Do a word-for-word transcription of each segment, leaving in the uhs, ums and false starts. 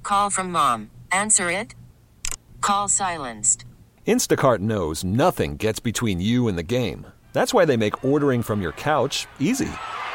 call from mom. Answer it. Call silenced. Instacart knows nothing gets between you and the game. That's why they make ordering from your couch easy.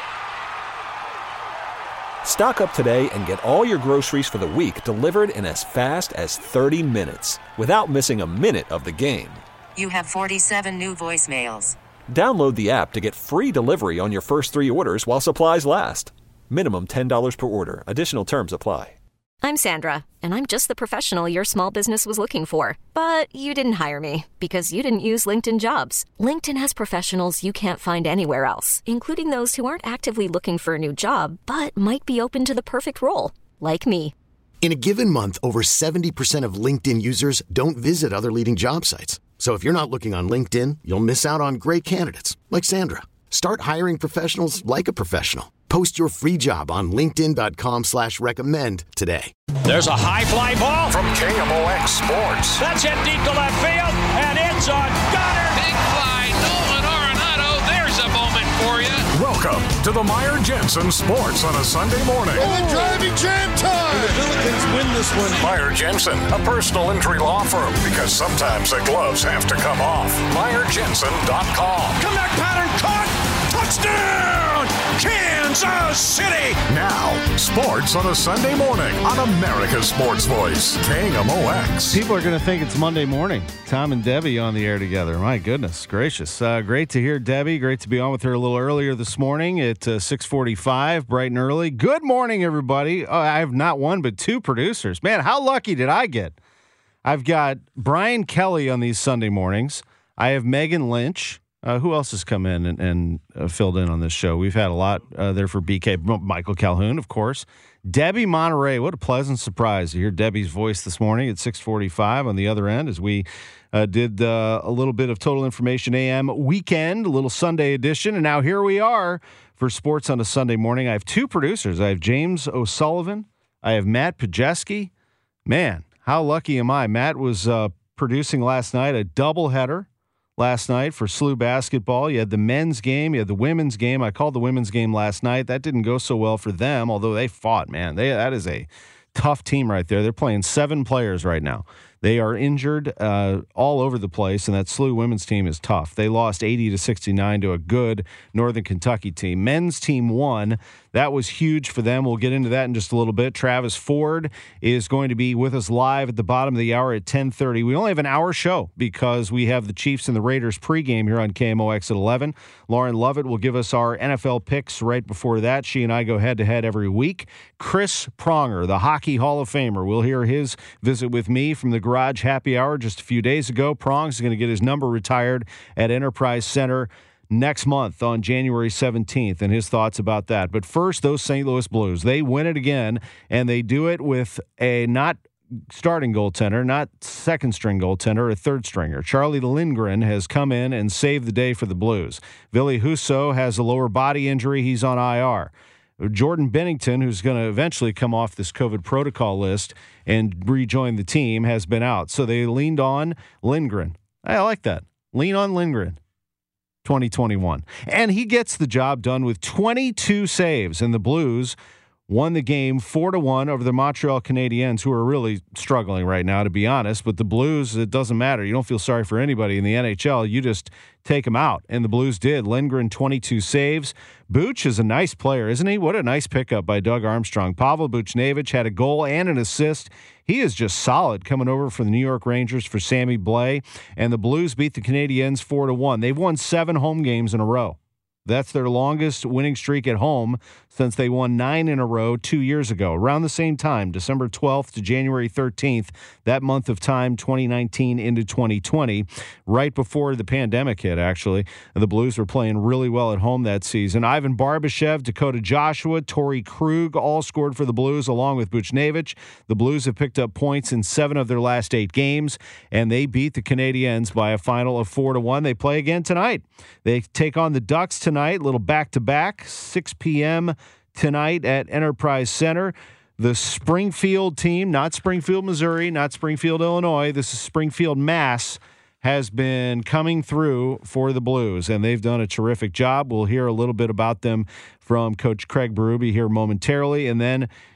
Stock up today and get all your groceries for the week delivered in as fast as thirty minutes without missing a minute of the game. You have forty-seven new voicemails. Download the app to get free delivery on your first three orders while supplies last. Minimum ten dollars per order. Additional terms apply. I'm Sandra, and I'm just the professional your small business was looking for. But you didn't hire me because you didn't use LinkedIn Jobs. LinkedIn has professionals you can't find anywhere else, including those who aren't actively looking for a new job, but might be open to the perfect role, like me. In a given month, over seventy percent of LinkedIn users don't visit other leading job sites. So if you're not looking on LinkedIn, you'll miss out on great candidates like Sandra. Start hiring professionals like a professional. Post your free job on linkedin.com slash recommend today. There's a high fly ball from K M O X Sports. That's hit deep to left field, and it's a gunner. Big fly, Nolan Arenado. There's a moment for you. Welcome to the Meyer Jensen Sports on a Sunday morning. Oh, and driving jam time. And the Pelicans win this one. Meyer Jensen, a personal injury law firm, because sometimes the gloves have to come off. Meyer Jensen dot com. Comeback pattern caught. Touchdown, Kansas City! Now, sports on a Sunday morning on America's Sports Voice, K M O X. People are going to think it's Monday morning. Tom and Debbie on the air together. My goodness gracious. Uh, great to hear Debbie. Great to be on with her a little earlier this morning at uh, six forty-five, bright and early. Good morning, everybody. Oh, I have not one but two producers. Man, how lucky did I get? I've got Brian Kelly on these Sunday mornings. I have Megan Lynch. Uh, who else has come in and, and uh, filled in on this show? We've had a lot uh, there for B K. Michael Calhoun, of course. Debbie Monterey. What a pleasant surprise to hear Debbie's voice this morning at six forty-five on the other end as we uh, did uh, a little bit of Total Information A M weekend, a little Sunday edition. And now here we are for Sports on a Sunday morning. I have two producers. I have James O'Sullivan. I have Matt Pajeski. Man, how lucky am I? Matt was uh, producing last night a doubleheader. Last night for S L U basketball. You had the men's game, you had the women's game. I called the women's game last night. That didn't go so well for them, although they fought, man. They that is a tough team right there. They're playing seven players right now. They are injured uh, all over the place, and that S L U women's team is tough. They lost eighty to sixty-nine to a good Northern Kentucky team. Men's team won. That was huge for them. We'll get into that in just a little bit. Travis Ford is going to be with us live at the bottom of the hour at ten thirty. We only have an hour show because we have the Chiefs and the Raiders pregame here on K M O X at eleven. Lauren Lovett will give us our N F L picks right before that. She and I go head-to-head every week. Chris Pronger, the Hockey Hall of Famer, we'll hear his visit with me from the Garage Happy Hour just a few days ago. Prongs is going to get his number retired at Enterprise Center next month on January seventeenth, and his thoughts about that. But first, those Saint Louis Blues, they win it again, and they do it with a not starting goaltender, not second string goaltender, a third stringer. Charlie Lindgren has come in and saved the day for the Blues. Ville Husso has a lower body injury. He's on I R. Jordan Bennington, who's going to eventually come off this COVID protocol list and rejoin the team, has been out. So they leaned on Lindgren. I like that. Lean on Lindgren. twenty twenty-one. And he gets the job done with twenty-two saves, and the Blues won the game four to one over the Montreal Canadiens, who are really struggling right now, to be honest. But the Blues, it doesn't matter. You don't feel sorry for anybody in the N H L. You just take them out, and the Blues did. Lindgren, twenty-two saves. Buch is a nice player, isn't he? What a nice pickup by Doug Armstrong. Pavel Buchnevich had a goal and an assist. He is just solid coming over for the New York Rangers for Sammy Blais. And the Blues beat the Canadiens four to one. They've won seven home games in a row. That's their longest winning streak at home since they won nine in a row two years ago. Around the same time, December twelfth to January thirteenth, that month of time, twenty nineteen into twenty twenty, right before the pandemic hit, actually. The Blues were playing really well at home that season. Ivan Barbashev, Dakota Joshua, Torrey Krug all scored for the Blues along with Buchnevich. The Blues have picked up points in seven of their last eight games, and they beat the Canadiens by a final of four to one. They play again tonight. They take on the Ducks tonight. Tonight, little back-to-back, six p.m. tonight at Enterprise Center. The Springfield team, not Springfield, Missouri, not Springfield, Illinois, this is Springfield, Mass, has been coming through for the Blues, and they've done a terrific job. We'll hear a little bit about them from Coach Craig Berube here momentarily, and then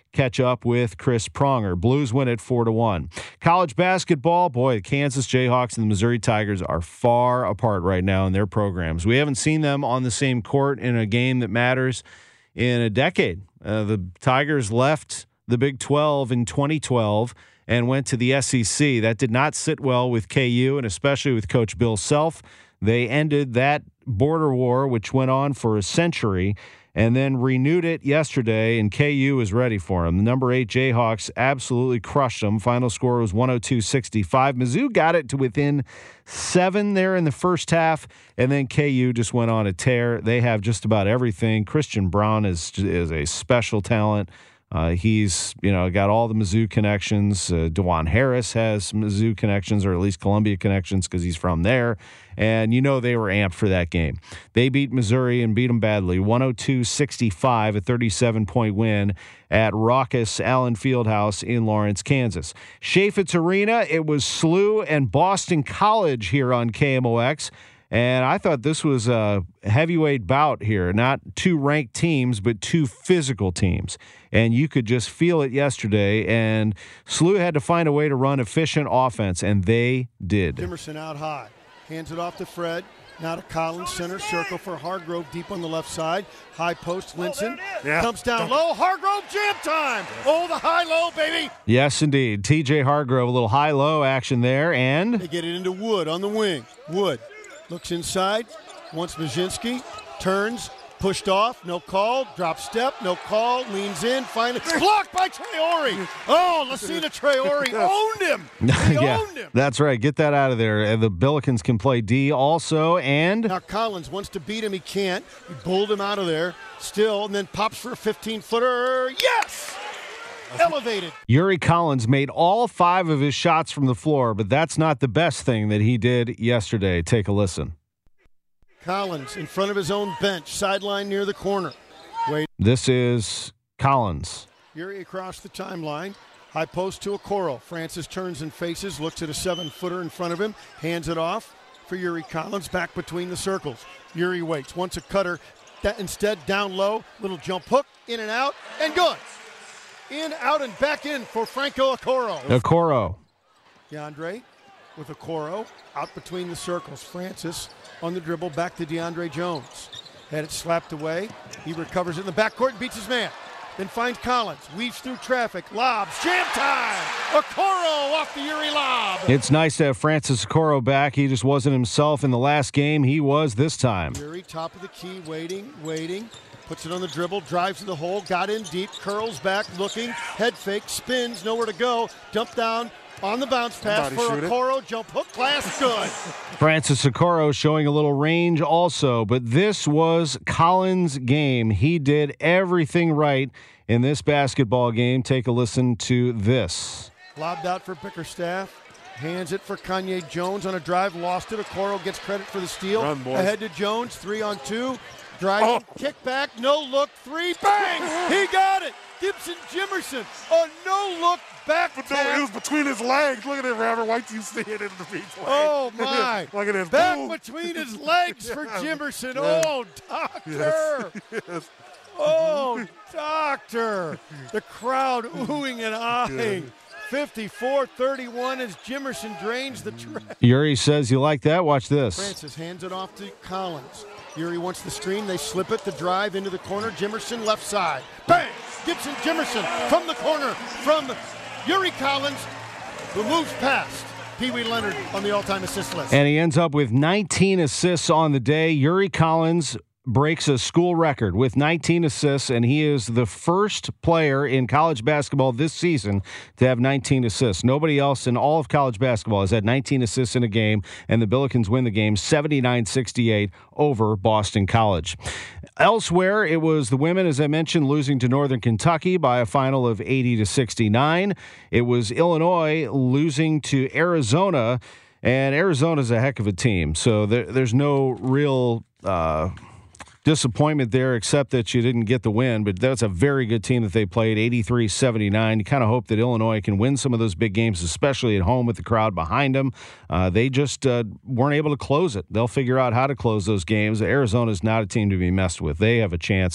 catch up with Chris Pronger. Blues win at four to one. College basketball, boy, the Kansas Jayhawks and the Missouri Tigers are far apart right now in their programs. We haven't seen them on the same court in a game that matters in a decade. Uh, the Tigers left the Big twelve in twenty twelve and went to the S E C. That did not sit well with K U, and especially with Coach Bill Self. They ended that border war, which went on for a century, and then renewed it yesterday, and K U is ready for them. The number eight Jayhawks absolutely crushed them. Final score was one oh two sixty-five. Mizzou got it to within seven there in the first half, and then K U just went on a tear. They have just about everything. Christian Brown is is a special talent. Uh, he's, you know, got all the Mizzou connections. Uh, DeJuan Harris has Mizzou connections, or at least Columbia connections, because he's from there. And you know they were amped for that game. They beat Missouri and beat them badly, one oh two sixty-five, a thirty-seven point win at raucous Allen Fieldhouse in Lawrence, Kansas. Chaifetz Arena, it was S L U and Boston College here on K M O X. And I thought this was a heavyweight bout here, not two ranked teams, but two physical teams. And you could just feel it yesterday. And S L U had to find a way to run efficient offense, and they did. Emerson out high. Hands it off to Fred. Now to Collins, center circle for Hargrove deep on the left side. High post, Linson. Yeah. Comes down low. Hargrove, jam time. Oh, the high-low, baby. Yes, indeed. T J Hargrove, a little high-low action there. And they get it into Wood on the wing. Wood looks inside, wants Majinski, turns, pushed off, no call, drop step, no call, leans in, finally, blocked by Traore. Oh, Lassina Traore owned him. He yeah, owned him. That's right. Get that out of there. And the Billikens can play D also, and now Collins wants to beat him. He can't. He bowled him out of there still, and then pops for a fifteen-footer. Yes! Elevated. Yuri Collins made all five of his shots from the floor, but that's not the best thing that he did yesterday. Take a listen. Collins in front of his own bench, sideline near the corner. Wait. This is Collins. Yuri across the timeline. High post to Okoro. Francis turns and faces, looks at a seven-footer in front of him, hands it off for Yuri Collins, back between the circles. Yuri waits, wants a cutter. That instead down low, little jump hook, in and out, and good. In, out, and back in for Franco Okoro. Okoro. DeAndre with Okoro out between the circles. Francis on the dribble, back to DeAndre Jones. Had it slapped away. He recovers it in the backcourt and beats his man. Then finds Collins, weaves through traffic, lobs, jam time! Okoro off the Yuri lob. It's nice to have Francis Okoro back. He just wasn't himself in the last game. He was this time. Yuri, top of the key, waiting, waiting. Puts it on the dribble, drives to the hole, got in deep, curls back, looking, head fake, spins, nowhere to go, dump down on the bounce pass Somebody for Okoro, jump hook, glass, good. Francis Okoro showing a little range also, but this was Collins' game. He did everything right in this basketball game. Take a listen to this. Lobbed out for Bickerstaff. Hands it for Kanye Jones on a drive, lost it. Okoro gets credit for the steal. Run, boys. Ahead to Jones, three on two. Driving, oh. Kick back, no look, three, bang! He got it! Gibson Jimerson, a no look back but no, it was between his legs. Look at it, Robert. Why do you see it in the beach? Oh, my. Look at this. Back Boom. between his legs for Jimerson. Yeah. Oh, doctor. Yes. Yes. Oh, doctor. The crowd oohing and ahhing. Yeah. fifty-four thirty-one as Jimerson drains the track. Yuri says, you like that? Watch this. Francis hands it off to Collins. Yuri wants the screen. They slip it. The drive into the corner. Jimerson left side. Bang! Gibson Jimerson from the corner from Yuri Collins, who moves past Pee Wee Leonard on the all-time assist list. And he ends up with nineteen assists on the day. Yuri Collins breaks a school record with nineteen assists, and he is the first player in college basketball this season to have nineteen assists. Nobody else in all of college basketball has had nineteen assists in a game, and the Billikens win the game seventy-nine sixty-eight over Boston College. Elsewhere, it was the women, as I mentioned, losing to Northern Kentucky by a final of eighty to sixty-nine. It was Illinois losing to Arizona, and Arizona's a heck of a team, so there, there's no real uh, disappointment there except that you didn't get the win, but that's a very good team that they played, eighty-three seventy-nine. You kind of hope that Illinois can win some of those big games, especially at home with the crowd behind them. Uh, they just uh, weren't able to close it. They'll figure out how to close those games. Arizona's not a team to be messed with. They have a chance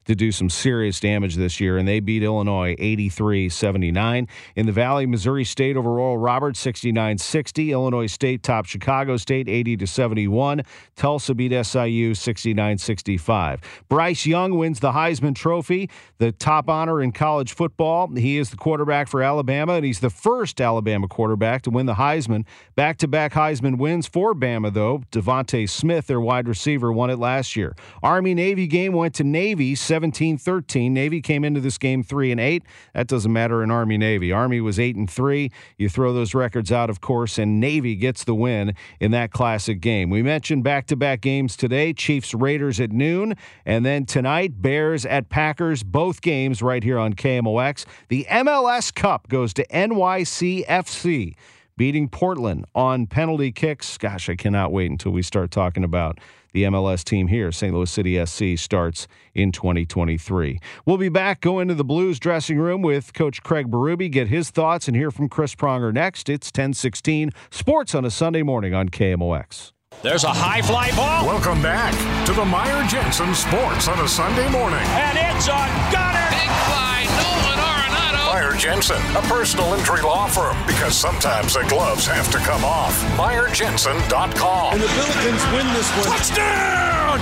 to do some serious damage this year, and they beat Illinois eighty-three seventy-nine. In the Valley, Missouri State over Oral Roberts sixty-nine sixty. Illinois State topped Chicago State eighty to seventy-one. Tulsa beat S I U sixty-nine sixty-five. Bryce Young wins the Heisman Trophy, the top honor in college football. He is the quarterback for Alabama, and he's the first Alabama quarterback to win the Heisman. Back-to-back Heisman wins for Bama, though. Devontae Smith, their wide receiver, won it last year. Army-Navy game went to Navy seventeen thirteen. Navy came into this game three and eight. That doesn't matter in Army-Navy. Army was eight and three. You throw those records out, of course, and Navy gets the win in that classic game. We mentioned back-to-back games today. Chiefs-Raiders at noon, and then tonight, Bears at Packers. Both games right here on K M O X. The M L S Cup goes to N Y C F C, beating Portland on penalty kicks. Gosh, I cannot wait until we start talking about the M L S team here. Saint Louis City S C starts in twenty twenty-three. We'll be back, go into the Blues dressing room with Coach Craig Berube, get his thoughts, and hear from Chris Pronger next. It's ten sixteen Sports on a Sunday morning on K M O X. There's a high fly ball. Welcome back to the Meyer Jensen Sports on a Sunday morning. And it's a gunner. Big fly, Nolan Arenado. Meyer Jensen, a personal injury law firm, because sometimes the gloves have to come off. Meyer Jensen dot com. And the Billikens win this one. Touchdown,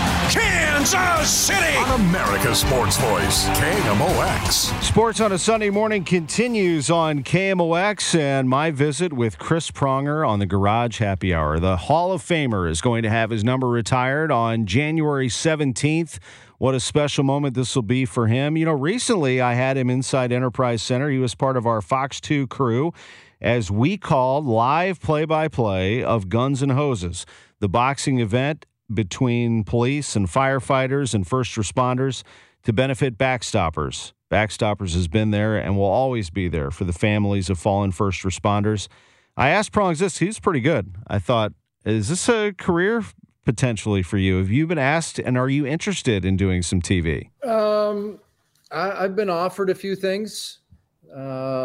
Kansas City. On America's Sports Voice, K M O X. Sports on a Sunday morning continues on K M O X, and my visit with Chris Pronger on the Garage Happy Hour. The Hall of Famer is going to have his number retired on January seventeenth. What a special moment this will be for him. You know, recently I had him inside Enterprise Center. He was part of our Fox two crew as we called live play-by-play of Guns and Hoses, the boxing event between police and firefighters and first responders to benefit Backstoppers. Backstoppers has been there and will always be there for the families of fallen first responders. I asked Prongs this. He was pretty good. I thought, is this a career potentially for you? Have you been asked, and are you interested in doing some T V? Um, I, I've been offered a few things uh,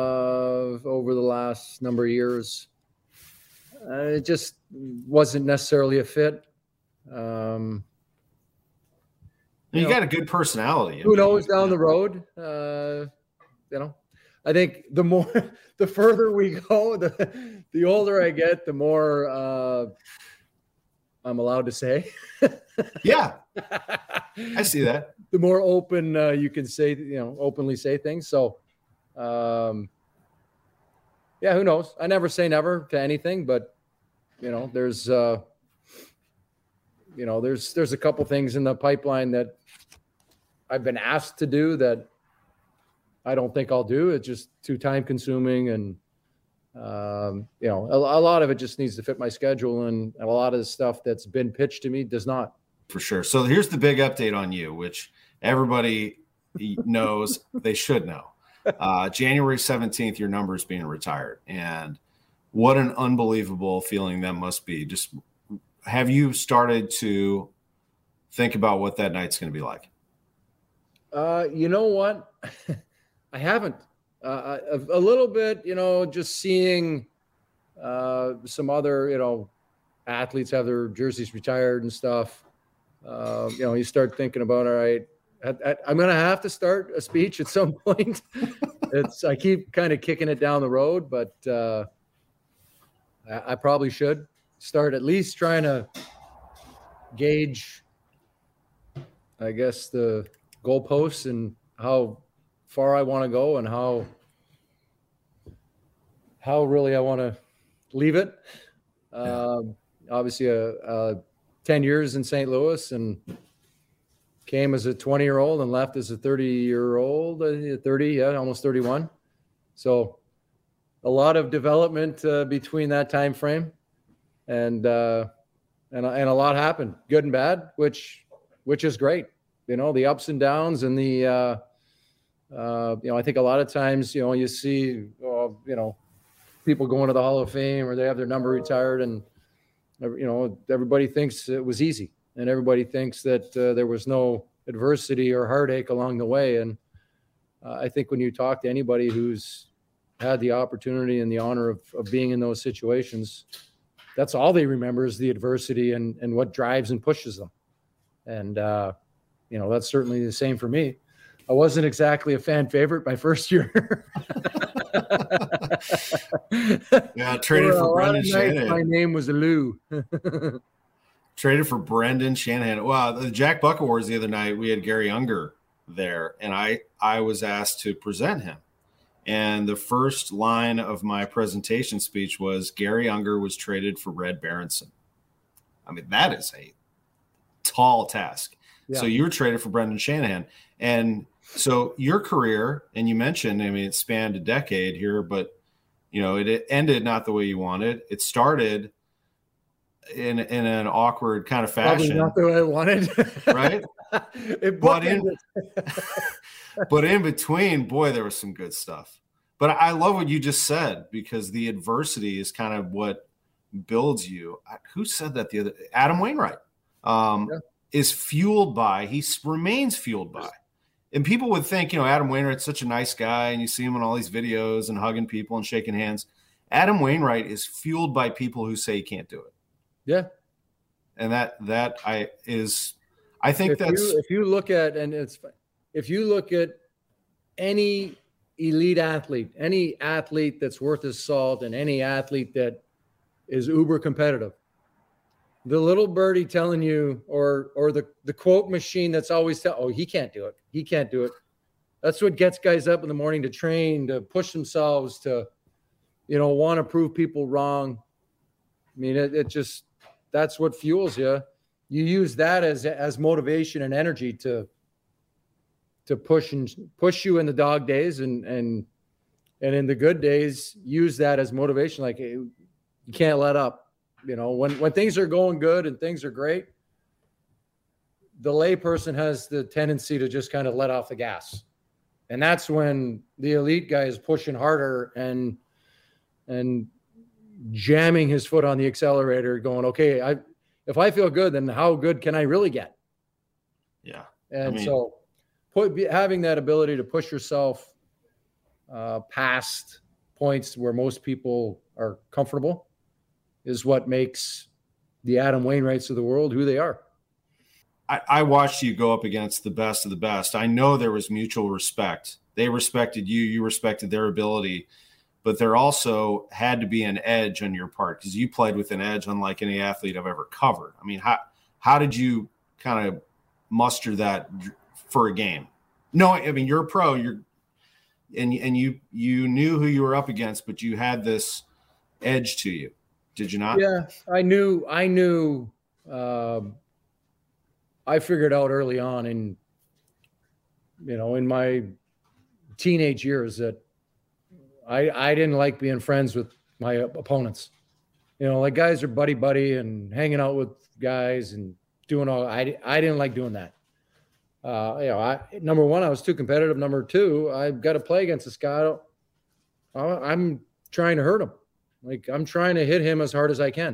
over the last number of years. Uh, it just wasn't necessarily a fit. Um, you, you know, got a good personality. Who knows down the road? Uh, you know, I think the more, the further we go, the the older I get, the more uh, I'm allowed to say. Yeah, I see that. The more open uh, you can say, you know, openly say things. So, um, yeah, who knows? I never say never to anything, but you know, there's. Uh, You know, there's there's a couple things in the pipeline that I've been asked to do that I don't think I'll do. It's just too time consuming, and um, you know, a, a lot of it just needs to fit my schedule, and a lot of the stuff that's been pitched to me does not. For sure. So here's the big update on you, which everybody knows they should know. Uh, January seventeenth, your number is being retired, and what an unbelievable feeling that must be. Just have you started to think about what that night's going to be like? Uh, you know what? I haven't. Uh, a, a little bit, you know, just seeing uh, some other, you know, athletes have their jerseys retired and stuff. Uh, you know, you start thinking about, all right, I, I, I'm going to have to start a speech at some point. It's I keep kind of kicking it down the road, but uh, I, I probably should start at least trying to gauge, I guess, the goalposts and how far I want to go and how how really I want to leave it. Yeah. Um, obviously, a, a ten years in Saint Louis, and came as a twenty-year-old and left as a thirty-year-old, uh, thirty, yeah, almost thirty-one. So a lot of development uh, between that time frame. And, uh, and, and a lot happened, good and bad, which, which is great. You know, the ups and downs and the, uh, uh, you know, I think a lot of times, you know, you see, uh, you know, people going to the Hall of Fame or they have their number retired, and, you know, everybody thinks it was easy, and everybody thinks that uh, there was no adversity or heartache along the way. And uh, I think when you talk to anybody who's had the opportunity and the honor of, of being in those situations, that's all they remember is the adversity and, and what drives and pushes them. And, uh, you know, that's certainly the same for me. I wasn't exactly a fan favorite my first year. Yeah, traded for Brendan Shanahan. My name was Lou. Traded for Brendan Shanahan. Wow, the Jack Buck Awards the other night, we had Gary Unger there, and I, I was asked to present him. And the first line of my presentation speech was, Gary Unger was traded for Red Berenson. I mean, that is a tall task. Yeah. So you were traded for Brendan Shanahan. And so your career, and you mentioned, I mean, it spanned a decade here, but, you know, it, it ended not the way you wanted. It started in in an awkward kind of fashion. Probably not the way I wanted. Right? It but, in, but in between, boy, there was some good stuff. But I love what you just said, because the adversity is kind of what builds you. Who said that the other Adam Wainwright um, yeah. is fueled by, he remains fueled by. And people would think, you know, Adam Wainwright's such a nice guy, and you see him in all these videos and hugging people and shaking hands. Adam Wainwright is fueled by people who say he can't do it. Yeah. And that, that I is, I think if that's, you, if you look at, and it's, if you look at any elite athlete, any athlete that's worth his salt, and any athlete that is uber competitive, the little birdie telling you, or, or the, the quote machine that's always tell, oh, he can't do it. He can't do it. That's what gets guys up in the morning to train, to push themselves, to, you know, want to prove people wrong. I mean, it, it just, that's what fuels you. You use that as, as motivation and energy to, to push and push you in the dog days, and, and, and in the good days, use that as motivation. Like, hey, you can't let up. You know, when, when things are going good and things are great, the layperson has the tendency to just kind of let off the gas. And that's when the elite guy is pushing harder and, and jamming his foot on the accelerator, going, okay, I, if I feel good, then how good can I really get? Yeah. And I mean, so put, having that ability to push yourself uh, past points where most people are comfortable is what makes the Adam Wainwrights of the world who they are. I, I watched you go up against the best of the best. I know there was mutual respect. They respected you. You respected their ability. But there also had to be an edge on your part, because you played with an edge unlike any athlete I've ever covered. I mean, how how did you kind of muster that for a game? No, I mean, you're a pro. You're and and you you knew who you were up against, but you had this edge to you. Did you not? Yeah, I knew. I knew. Um, I figured out early on in, you know, in my teenage years that I I didn't like being friends with my opponents. You know, like guys are buddy buddy and hanging out with guys and doing all. I I didn't like doing that. Uh, you know, I number one, I was too competitive. Number two, I've got to play against this guy. I don't, I'm trying to hurt him. Like, I'm trying to hit him as hard as I can.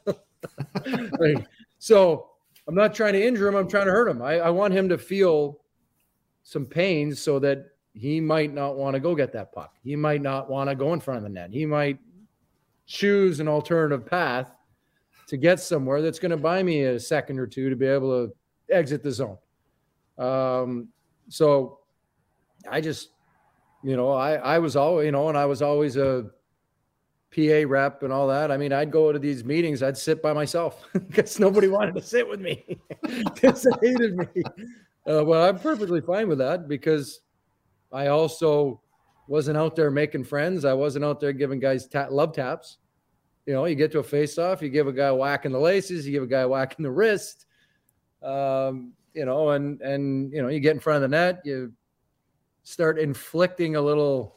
Like, so I'm not trying to injure him. I'm trying to hurt him. I, I want him to feel some pain so that he might not want to go get that puck. He might not want to go in front of the net. He might choose an alternative path to get somewhere that's going to buy me a second or two to be able to exit the zone. Um, so I just, you know, I, I was always, you know, and I was always a P A rep and all that. I mean, I'd go to these meetings, I'd sit by myself because nobody wanted to sit with me because they hated me. Uh, well, I'm perfectly fine with that because I also wasn't out there making friends. I wasn't out there giving guys ta- love taps. You know, you get to a face-off, you give a guy a whack in the laces, you give a guy a whack in the wrist, um, you know, and, and, you know, you get in front of the net, you start inflicting a little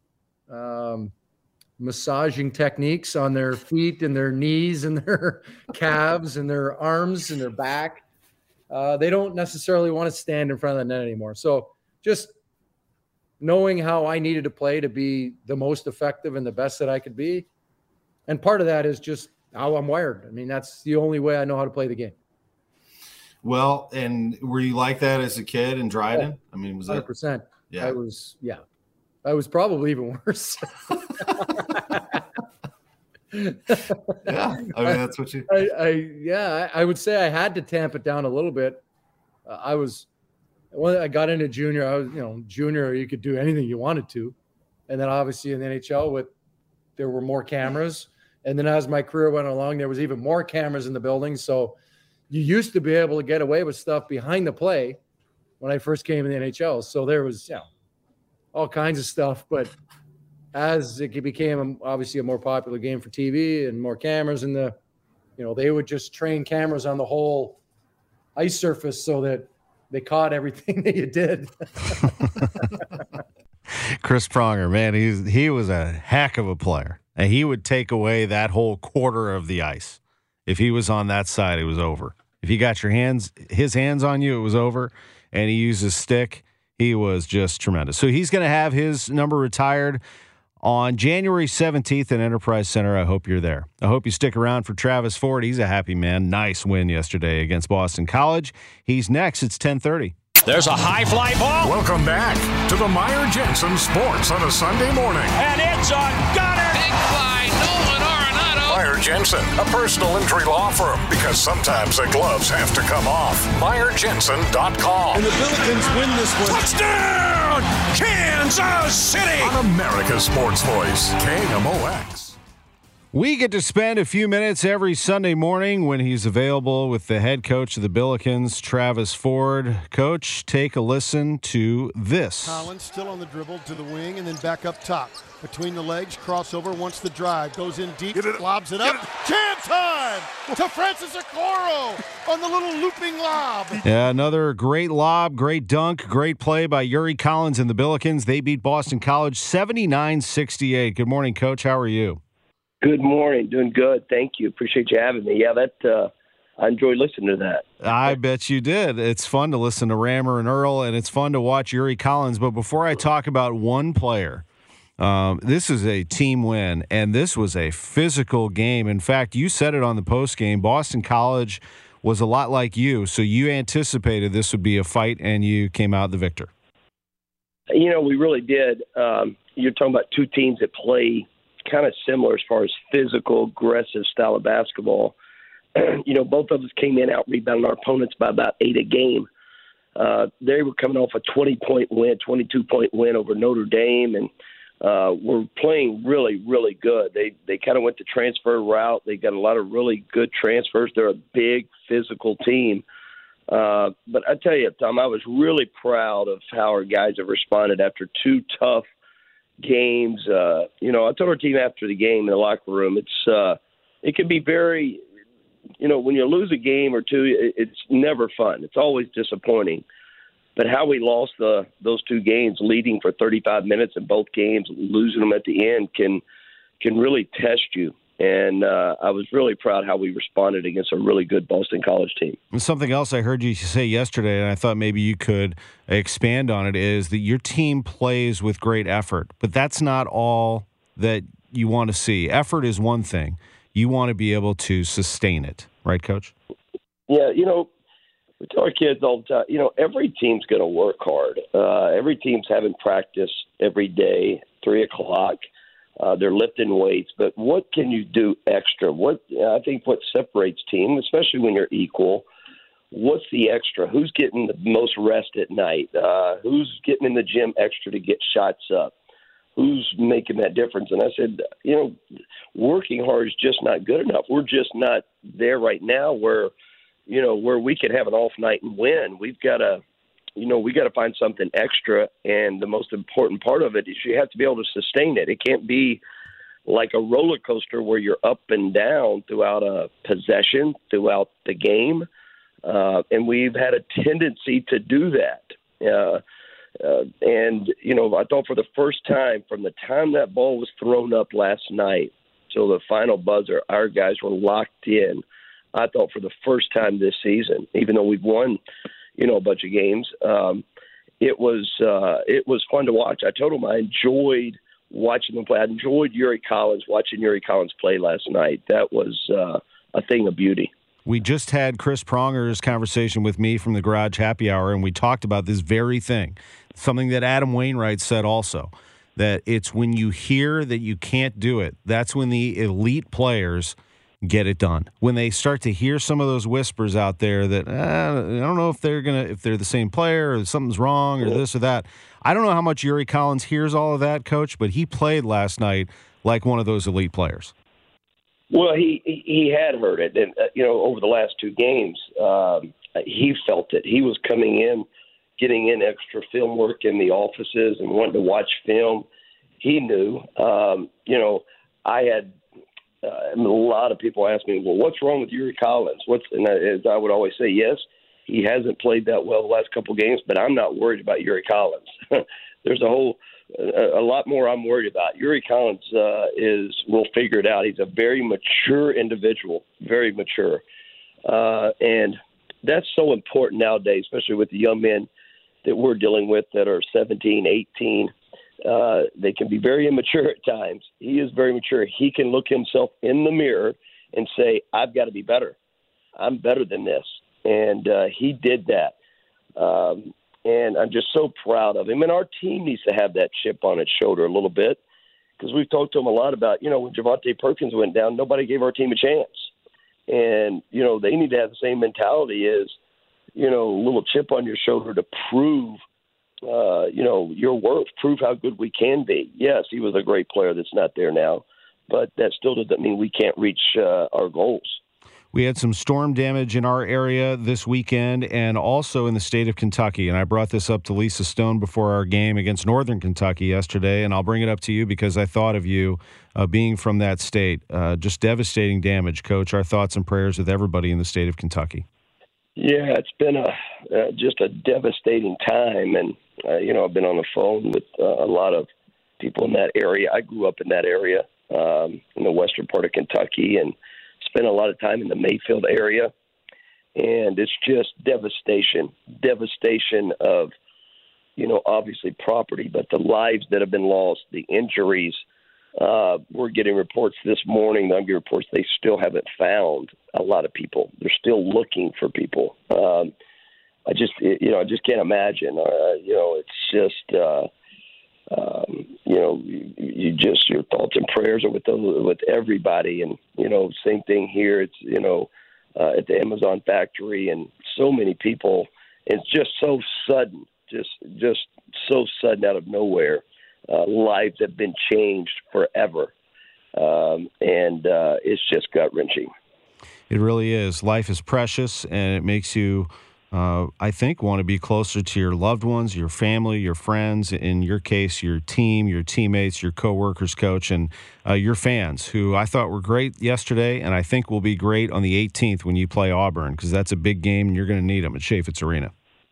um, massaging techniques on their feet and their knees and their calves and their arms and their back. Uh, they don't necessarily want to stand in front of the net anymore. So just knowing how I needed to play to be the most effective and the best that I could be. And part of that is just how I'm wired. I mean, that's the only way I know how to play the game. Well, and were you like that as a kid in Dryden? Oh, I mean, was that one hundred percent? Yeah. I was, yeah. I was probably even worse. Yeah. I mean, that's what you, I, I yeah, I, I would say I had to tamp it down a little bit. Uh, I was, when I got into junior, I was, you know, junior, you could do anything you wanted to. And then obviously in the N H L, with there were more cameras. And then as my career went along, there was even more cameras in the building. So you used to be able to get away with stuff behind the play when I first came in the N H L. So there was, you know, all kinds of stuff. But as it became obviously a more popular game for T V and more cameras in the, you know, they would just train cameras on the whole ice surface so that they caught everything that you did. Chris Pronger, man, he's, he was a heck of a player. And he would take away that whole quarter of the ice. If he was on that side, it was over. If he got your hands, his hands on you, it was over. And he used his stick. He was just tremendous. So he's going to have his number retired on January seventeenth at Enterprise Center. I hope you're there. I hope you stick around for Travis Ford. He's a happy man. Nice win yesterday against Boston College. He's next. It's ten thirty. There's a high fly ball. Welcome back to the Meyer Jensen Sports on a Sunday morning. And it's a gunner. Big fly, Nolan Arenado. Meyer Jensen, a personal injury law firm, because sometimes the gloves have to come off. Meyer Jensen dot com. And the Billikens win this one. Touchdown, Kansas City. On America's Sports Voice, K M O X. We get to spend a few minutes every Sunday morning when he's available with the head coach of the Billikens, Travis Ford. Coach, take a listen to this. Collins still on the dribble to the wing and then back up top. Between the legs, crossover, wants the drive, goes in deep, it. lobs it up. It. Jam time to Francis Okoro on the little looping lob. Yeah, another great lob, great dunk, great play by Yuri Collins and the Billikens. They beat Boston College seventy-nine sixty-eight. Good morning, Coach. How are you? Good morning. Doing good. Thank you. Appreciate you having me. Yeah, that uh, I enjoyed listening to that. I bet you did. It's fun to listen to Rammer and Earl, and it's fun to watch Yuri Collins. But before I talk about one player, um, this is a team win, and this was a physical game. In fact, you said it on the postgame. Boston College was a lot like you, so you anticipated this would be a fight, and you came out the victor. You know, we really did. Um, you're talking about two teams that play kind of similar as far as physical, aggressive style of basketball. You know, both of us came in out rebounding our opponents by about eight a game. Uh, they were coming off a twenty-point win, twenty-two-point win over Notre Dame, and uh, were playing really, really good. They they kind of went the transfer route. They got a lot of really good transfers. They're a big physical team. Uh, but I tell you, Tom, I was really proud of how our guys have responded after two tough games. Uh, you know, I told our team after the game in the locker room, it's uh, it can be very, you know, when you lose a game or two, it, it's never fun. It's always disappointing. But how we lost the those two games, leading for thirty-five minutes in both games, losing them at the end, can can really test you. And uh, I was really proud how we responded against a really good Boston College team. And something else I heard you say yesterday, and I thought maybe you could expand on it, is that your team plays with great effort. But that's not all that you want to see. Effort is one thing. You want to be able to sustain it. Right, Coach? Yeah, you know, we tell our kids all the time, you know, every team's going to work hard. Uh, every team's having practice every day, three o'clock. Uh, they're lifting weights, but what can you do extra? What I think what separates team, especially when you're equal, what's the extra? Who's getting the most rest at night? Uh, who's getting in the gym extra to get shots up? Who's making that difference? And I said, you know, working hard is just not good enough. We're just not there right now where, you know, where we could have an off night and win. We've got to, you know, we got to find something extra, and the most important part of it is you have to be able to sustain it. It can't be like a roller coaster where you're up and down throughout a possession, throughout the game, uh, and we've had a tendency to do that. Uh, uh, and, you know, I thought for the first time, from the time that ball was thrown up last night till the final buzzer, our guys were locked in. I thought for the first time this season, even though we've won – you know, a bunch of games. Um, it was uh, it was fun to watch. I told him I enjoyed watching them play. I enjoyed Yuri Collins, watching Yuri Collins play last night. That was uh, a thing of beauty. We just had Chris Pronger's conversation with me from the Garage Happy Hour, and we talked about this very thing, something that Adam Wainwright said also, that it's when you hear that you can't do it, that's when the elite players get it done. When they start to hear some of those whispers out there that, eh, I don't know if they're gonna if they're the same player or something's wrong or this or that. I don't know how much Yuri Collins hears all of that, Coach, but he played last night like one of those elite players. Well, he he had heard it, and uh, you know, over the last two games, um, he felt it. He was coming in, getting in extra film work in the offices, and wanting to watch film. He knew. Um, you know, I had uh, a lot of people ask me, "Well, what's wrong with Yuri Collins?" What's and as I would always say, yes, he hasn't played that well the last couple of games, but I'm not worried about Yuri Collins. There's a whole. A lot more I'm worried about. Yuri Collins uh, is will figure it out. He's a very mature individual, very mature, uh, and that's so important nowadays, especially with the young men that we're dealing with that are seventeen, eighteen. Uh, they can be very immature at times. He is very mature. He can look himself in the mirror and say, "I've got to be better. I'm better than this," and uh, he did that. Um, And I'm just so proud of him. And our team needs to have that chip on its shoulder a little bit because we've talked to him a lot about, you know, when Javonte Perkins went down, nobody gave our team a chance. And, you know, they need to have the same mentality as, you know, a little chip on your shoulder to prove, uh, you know, your worth, prove how good we can be. Yes, he was a great player that's not there now, but that still doesn't mean we can't reach uh, our goals. We had some storm damage in our area this weekend and also in the state of Kentucky. And I brought this up to Lisa Stone before our game against Northern Kentucky yesterday, and I'll bring it up to you because I thought of you uh, being from that state. Uh, just devastating damage, Coach. Our thoughts and prayers with everybody in the state of Kentucky. Yeah, it's been a uh, just a devastating time. And, uh, you know, I've been on the phone with uh, a lot of people in that area. I grew up in that area um, in the western part of Kentucky and spent a lot of time in the Mayfield area, and it's just devastation, devastation of, you know, obviously property, but the lives that have been lost, the injuries. Uh, we're getting reports this morning, I'm getting reports they still haven't found a lot of people. They're still looking for people. Um, I just, you know, I just can't imagine. Uh, you know, it's just, uh, Um, you know, you, you just your thoughts and prayers are with the, with everybody, and you know, same thing here. It's you know, uh, at the Amazon factory, and so many people. It's just so sudden, just just so sudden out of nowhere. Uh, lives have been changed forever, um, and uh, it's just gut wrenching. It really is. Life is precious, and it makes you. Uh, I think want to be closer to your loved ones, your family, your friends, in your case, your team, your teammates, your coworkers, Coach, and uh, your fans, who I thought were great yesterday, and I think will be great on the eighteenth when you play Auburn, because that's a big game, and you're going to need them at Chaifetz Arena.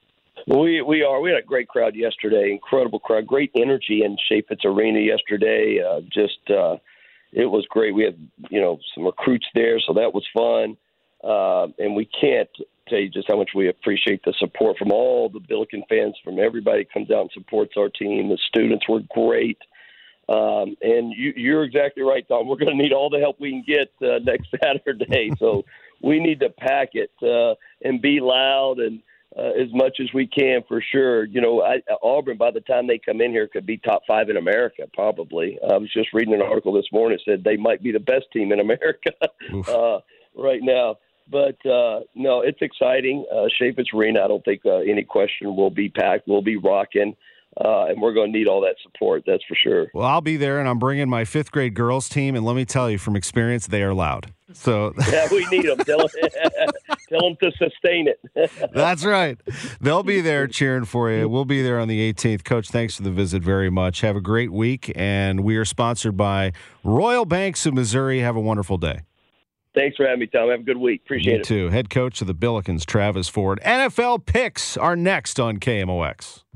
We we are. We had a great crowd yesterday, incredible crowd, great energy in Chaifetz Arena yesterday. Uh, just uh, it was great. We had you know some recruits there, so that was fun, uh, and we can't tell you just how much we appreciate the support from all the Billiken fans, from everybody comes out and supports our team. The students were great. Um, and you, you're exactly right, Tom. We're going to need all the help we can get uh, next Saturday. So we need to pack it uh, and be loud and uh, as much as we can for sure. You know, I, Auburn, by the time they come in here, could be top five in America, probably. I was just reading an article this morning that said they might be the best team in America uh, right now. But, uh, no, it's exciting. Uh, Chaifetz Arena, I don't think uh, any question will be packed. We'll be rocking, uh, and we're going to need all that support, that's for sure. Well, I'll be there, and I'm bringing my fifth-grade girls team, and let me tell you from experience, they are loud. So yeah, we need them. Tell, tell them to sustain it. That's right. They'll be there cheering for you. We'll be there on the eighteenth. Coach, thanks for the visit very much. Have a great week, and we are sponsored by Royal Banks of Missouri. Have a wonderful day. Thanks for having me, Tom. Have a good week. Appreciate you it. too. Head coach of the Billikens, Travis Ford. N F L picks are next on K M O X.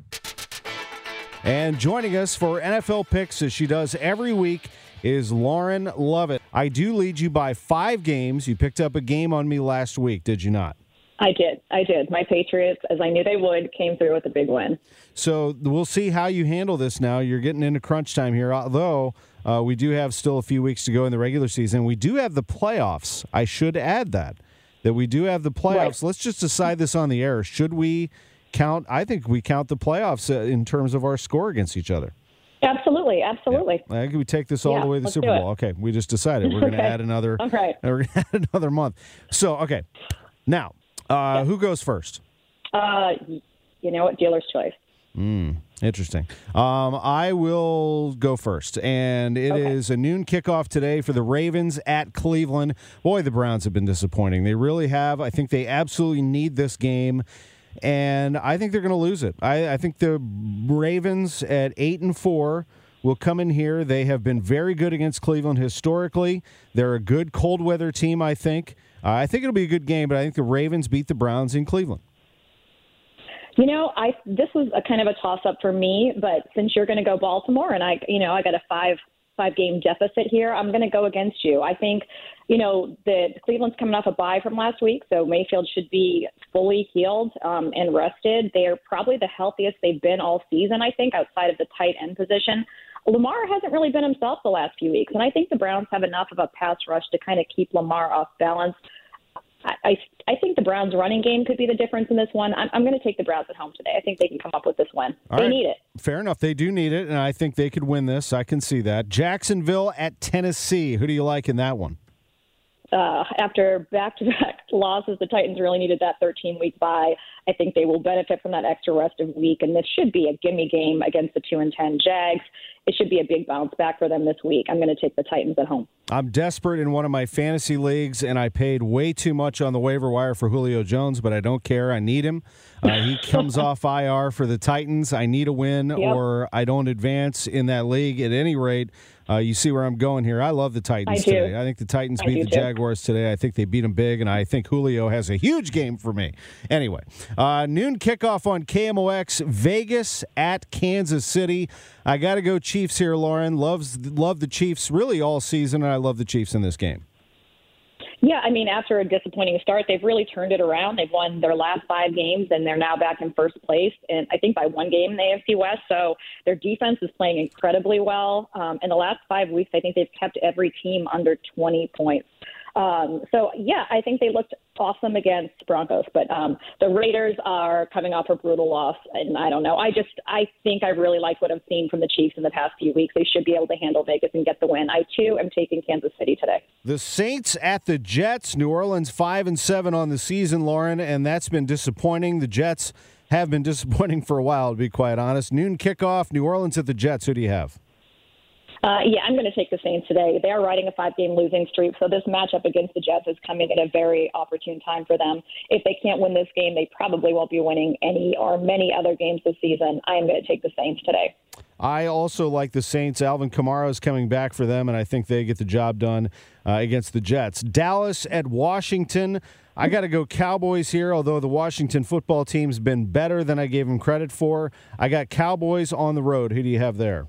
And joining us for N F L picks, as she does every week, is Lauren Lovett. I do lead you by five games. You picked up a game on me last week, did you not? I did. I did. My Patriots, as I knew they would, came through with a big win. So we'll see how you handle this now. You're getting into crunch time here, although uh, we do have still a few weeks to go in the regular season. We do have the playoffs. I should add that, that we do have the playoffs. Right. Let's just decide this on the air. Should we count? I think we count the playoffs uh, in terms of our score against each other. Absolutely, absolutely. Yeah. I think we take this all yeah, the way to the let's Super do it. Bowl. Okay, we just decided we're going to Okay. add another. All right. We're going to add another month. So, okay, now uh, yeah. who goes first? Uh, you know what? Dealer's choice. Mm, interesting. Um, I will go first, and it okay. is a noon kickoff today for the Ravens at Cleveland. Boy, the Browns have been disappointing. They really have. I think they absolutely need this game, and I think they're going to lose it. I, I think the Ravens at eight and four will come in here. They have been very good against Cleveland historically. They're a good cold weather team, I think. Uh, I think it'll be a good game, but I think the Ravens beat the Browns in Cleveland. You know, I this was a kind of a toss-up for me, but since you're going to go Baltimore, and I, you know, I got a five five game deficit here, I'm going to go against you. I think, you know, the Cleveland's coming off a bye from last week, so Mayfield should be fully healed um, and rested. They are probably the healthiest they've been all season, I think, outside of the tight end position. Lamar hasn't really been himself the last few weeks, and I think the Browns have enough of a pass rush to kind of keep Lamar off balance. I, I think the Browns' running game could be the difference in this one. I'm, I'm going to take the Browns at home today. I think they can come up with this win. All they right. need it. Fair enough. They do need it, and I think they could win this. I can see that. Jacksonville at Tennessee. Who do you like in that one? Uh, after back-to-back losses, the Titans really needed that thirteen-week bye. I think they will benefit from that extra restive week, and this should be a gimme game against the two and ten Jags. It should be a big bounce back for them this week. I'm going to take the Titans at home. I'm desperate in one of my fantasy leagues, and I paid way too much on the waiver wire for Julio Jones, but I don't care. I need him. Uh, he comes off I R for the Titans. I need a win, yep. or I don't advance in that league. At any rate, uh, you see where I'm going here. I love the Titans I do. today. I think the Titans I beat do the too. Jaguars today. I think they beat them big, and I think Julio has a huge game for me. Anyway, uh, noon kickoff on K M O X, Vegas at Kansas City. I got to go Chiefs here, Lauren. Loves love the Chiefs really all season, and I love the Chiefs in this game. Yeah, I mean, after a disappointing start, they've really turned it around. They've won their last five games, and they're now back in first place, and I think by one game in the A F C West. So their defense is playing incredibly well. Um, in the last five weeks, I think they've kept every team under twenty points. Um, so, yeah, I think they looked awesome against Broncos, but um, the Raiders are coming off a brutal loss, and I don't know. I just I think I really like what I've seen from the Chiefs in the past few weeks. They should be able to handle Vegas and get the win. I, too, am taking Kansas City today. The Saints at the Jets. New Orleans five and seven on the season, Lauren, and that's been disappointing. The Jets have been disappointing for a while, to be quite honest. Noon kickoff, New Orleans at the Jets. Who do you have? Uh, yeah, I'm going to take the Saints today. They are riding a five-game losing streak, so this matchup against the Jets is coming at a very opportune time for them. If they can't win this game, they probably won't be winning any or many other games this season. I am going to take the Saints today. I also like the Saints. Alvin Kamara is coming back for them, and I think they get the job done uh, against the Jets. Dallas at Washington. I got to go Cowboys here, although the Washington football team's been better than I gave them credit for. I got Cowboys on the road. Who do you have there?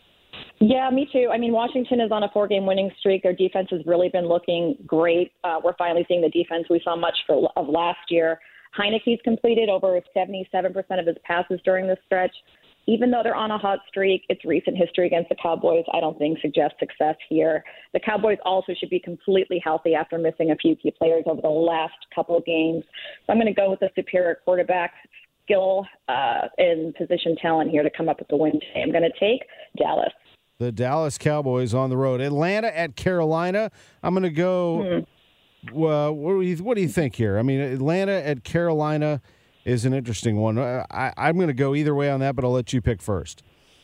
Yeah, me too. I mean, Washington is on a four-game winning streak. Their defense has really been looking great. Uh, we're finally seeing the defense we saw much for, of last year. Heineke's completed over seventy-seven percent of his passes during this stretch. Even though they're on a hot streak, its recent history against the Cowboys, I don't think suggests success here. The Cowboys also should be completely healthy after missing a few key players over the last couple of games. So I'm going to go with the superior quarterback skill uh, and position talent here to come up with the win today. I'm going to take Dallas. The Dallas Cowboys on the road. Atlanta at Carolina. I'm going to go. Mm-hmm. Uh, what do you What do you think here? I mean, Atlanta at Carolina is an interesting one. I, I'm going to go either way on that, but I'll let you pick first.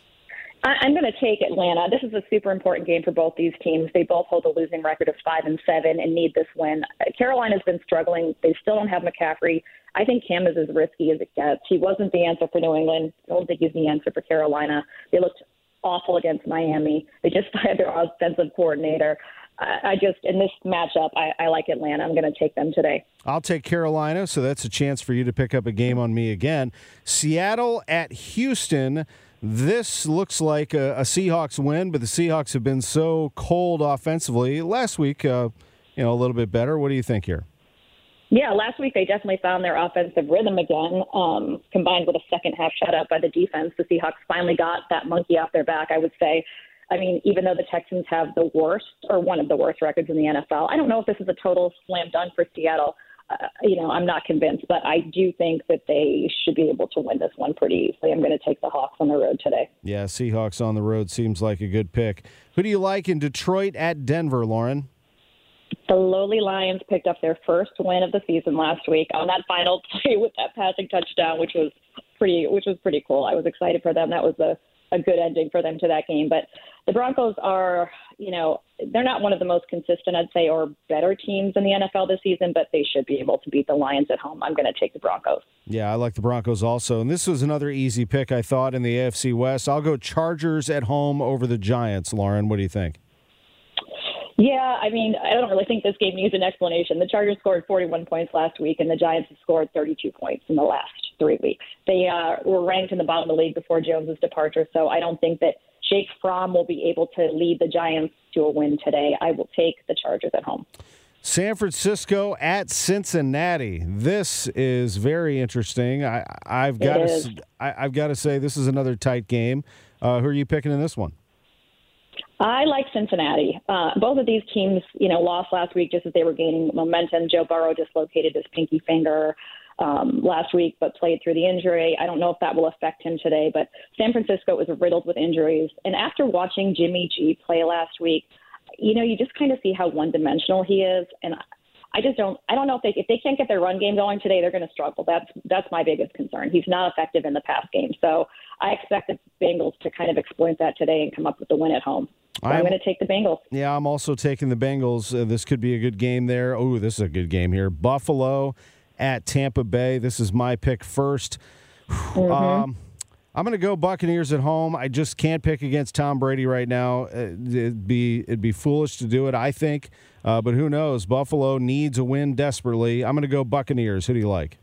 I, I'm going to take Atlanta. This is a super important game for both these teams. They both hold a losing record of five and seven and need this win. Carolina's been struggling. They still don't have McCaffrey. I think Cam is as risky as it gets. He wasn't the answer for New England. I don't think he's the answer for Carolina. They looked awful against Miami. They just fired their offensive coordinator. I, I just, in this matchup, I, I like Atlanta. I'm going to take them today. I'll take Carolina, so that's a chance for you to pick up a game on me again. Seattle at Houston. This looks like a, a Seahawks win, but the Seahawks have been so cold offensively. Last week, uh, you know, a little bit better. What do you think here? Yeah, last week they definitely found their offensive rhythm again, um, combined with a second-half shutout by the defense. The Seahawks finally got that monkey off their back, I would say. I mean, even though the Texans have the worst or one of the worst records in the N F L, I don't know if this is a total slam dunk for Seattle. uh, you know, I'm not convinced, but I do think that they should be able to win this one pretty easily. I'm going to take the Hawks on the road today. Yeah, Seahawks on the road seems like a good pick. Who do you like in Detroit at Denver, Lauren? The lowly Lions picked up their first win of the season last week on that final play with that passing touchdown, which was pretty, which was pretty cool. I was excited for them. That was a, a good ending for them to that game. But the Broncos are, you know, they're not one of the most consistent, I'd say, or better teams in the N F L this season, but they should be able to beat the Lions at home. I'm going to take the Broncos. Yeah, I like the Broncos also. And this was another easy pick, I thought, in the A F C West. I'll go Chargers at home over the Giants. Lauren, what do you think? Yeah, I mean, I don't really think this game needs an explanation. The Chargers scored forty-one points last week, and the Giants have scored thirty-two points in the last three weeks. They uh, were ranked in the bottom of the league before Jones's departure, so I don't think that Jake Fromm will be able to lead the Giants to a win today. I will take the Chargers at home. San Francisco at Cincinnati. This is very interesting. I, I've got to, I, I've got to say this is another tight game. Uh, who are you picking in this one? I like Cincinnati. Uh, both of these teams, you know, lost last week just as they were gaining momentum. Joe Burrow dislocated his pinky finger um, last week, but played through the injury. I don't know if that will affect him today, but San Francisco was riddled with injuries. And after watching Jimmy G play last week, you know, you just kind of see how one-dimensional he is. And I just don't, I don't know if they, if they can't get their run game going today, they're going to struggle. That's, that's my biggest concern. He's not effective in the pass game. So I expect the Bengals to kind of exploit that today and come up with the win at home. So I'm, I'm going to take the Bengals. Yeah, I'm also taking the Bengals. Uh, this could be a good game there. Oh, this is a good game here. Buffalo at Tampa Bay. This is my pick first. Mm-hmm. Um, I'm going to go Buccaneers at home. I just can't pick against Tom Brady right now. It'd be it'd be foolish to do it, I think. Uh, but who knows? Buffalo needs a win desperately. I'm going to go Buccaneers. Who do you like?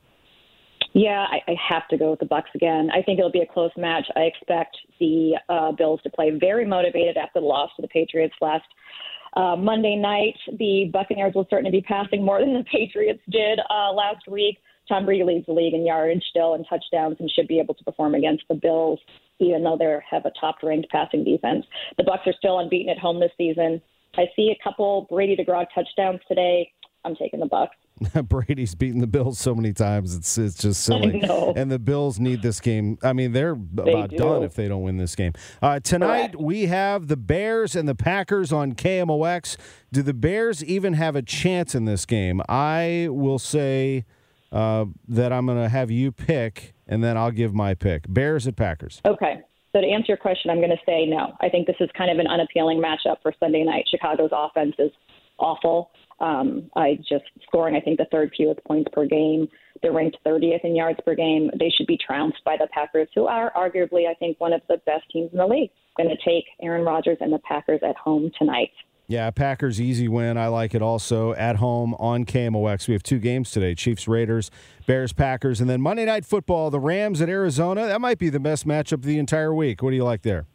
Yeah, I, I have to go with the Bucs again. I think it'll be a close match. I expect the uh, Bills to play very motivated after the loss to the Patriots last uh, Monday night. The Buccaneers will certainly be passing more than the Patriots did uh, last week. Tom Brady leads the league in yardage still and touchdowns and should be able to perform against the Bills, even though they have a top-ranked passing defense. The Bucs are still unbeaten at home this season. I see a couple Brady to Gronk touchdowns today. I'm taking the Bucs. Brady's beaten the Bills so many times. It's it's just silly. And the Bills need this game. I mean, they're they about do. done if they don't win this game. Uh, tonight, Correct. we have the Bears and the Packers on K M O X. Do the Bears even have a chance in this game? I will say uh, that I'm going to have you pick, and then I'll give my pick. Bears at Packers. Okay. So to answer your question, I'm going to say no. I think this is kind of an unappealing matchup for Sunday night. Chicago's offense is awful. Um, I just scoring, I think, the third fewest points per game. They're ranked thirtieth in yards per game. They should be trounced by the Packers, who are arguably, I think, one of the best teams in the league. I'm going to take Aaron Rodgers and the Packers at home tonight. Yeah, Packers easy win. I like it also at home on K M O X. We have two games today, Chiefs, Raiders, Bears, Packers, and then Monday Night Football, the Rams at Arizona. That might be the best matchup of the entire week. What do you like there?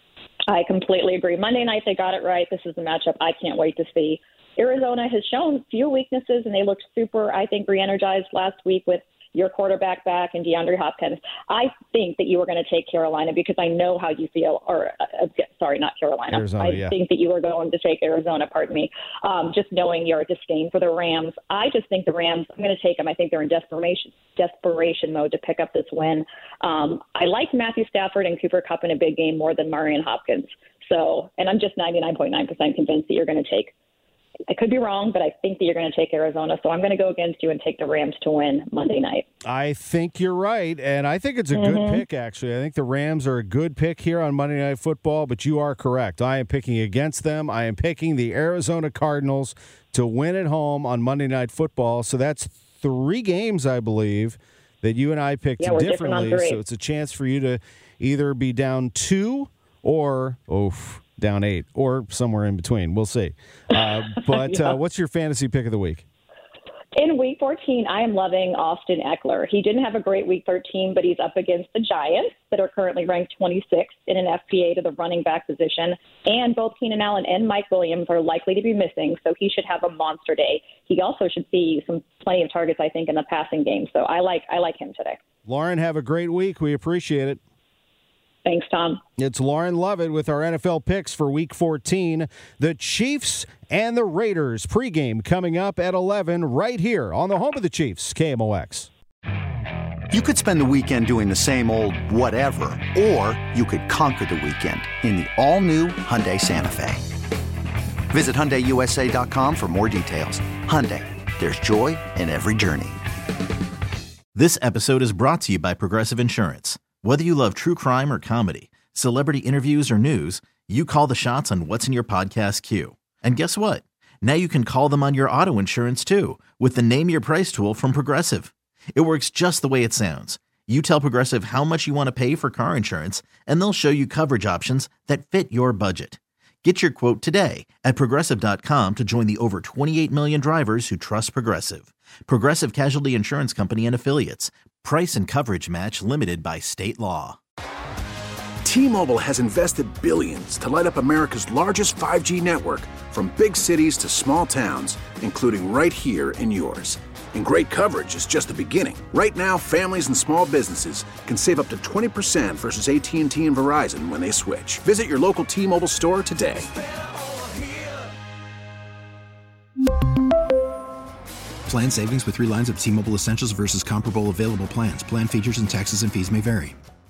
I completely agree. Monday night, they got it right. This is the matchup I can't wait to see. Arizona has shown few weaknesses, and they looked super, I think, re-energized last week with your quarterback back and DeAndre Hopkins. I think that you were going to take Carolina because I know how you feel, or uh, sorry, not Carolina. Arizona, I yeah. think that you were going to take Arizona, pardon me, um, just knowing your disdain for the Rams. I just think the Rams, I'm going to take them. I think they're in desperation desperation mode to pick up this win. Um, I like Matthew Stafford and Cooper Kupp in a big game more than Murray and Hopkins. So, and I'm just ninety-nine point nine percent convinced that you're going to take I could be wrong, but I think that you're going to take Arizona. So I'm going to go against you and take the Rams to win Monday night. I think you're right, and I think it's a Mm-hmm. good pick, actually. I think the Rams are a good pick here on Monday Night Football, but you are correct. I am picking against them. I am picking the Arizona Cardinals to win at home on Monday Night Football. So that's three games, I believe, that you and I picked yeah, we're differently. Different on three. So it's a chance for you to either be down two or, oof, down eight, or somewhere in between. We'll see. Uh, but yeah. uh, what's your fantasy pick of the week? In week fourteen, I am loving Austin Eckler. He didn't have a great week thirteen, but he's up against the Giants that are currently ranked twenty-sixth in an F P A to the running back position. And both Keenan Allen and Mike Williams are likely to be missing, so he should have a monster day. He also should see some plenty of targets, I think, in the passing game. So I like I like him today. Lauren, have a great week. We appreciate it. Thanks, Tom. It's Lauren Lovett with our N F L picks for Week fourteen. The Chiefs and the Raiders pregame coming up at eleven right here on the home of the Chiefs, K M O X. You could spend the weekend doing the same old whatever, or you could conquer the weekend in the all-new Hyundai Santa Fe. Visit Hyundai U S A dot com for more details. Hyundai, there's joy in every journey. This episode is brought to you by Progressive Insurance. Whether you love true crime or comedy, celebrity interviews or news, you call the shots on what's in your podcast queue. And guess what? Now you can call them on your auto insurance too with the Name Your Price tool from Progressive. It works just the way it sounds. You tell Progressive how much you want to pay for car insurance, and they'll show you coverage options that fit your budget. Get your quote today at Progressive dot com to join the over twenty-eight million drivers who trust Progressive. Progressive Casualty Insurance Company and Affiliates. Price and coverage match limited by state law. T-Mobile has invested billions to light up America's largest five G network, from big cities to small towns, including right here in yours. And great coverage is just the beginning. Right now, families and small businesses can save up to twenty percent versus A T and T and Verizon when they switch. Visit your local T-Mobile store today. Plan savings with three lines of T-Mobile Essentials versus comparable available plans. Plan features and taxes and fees may vary.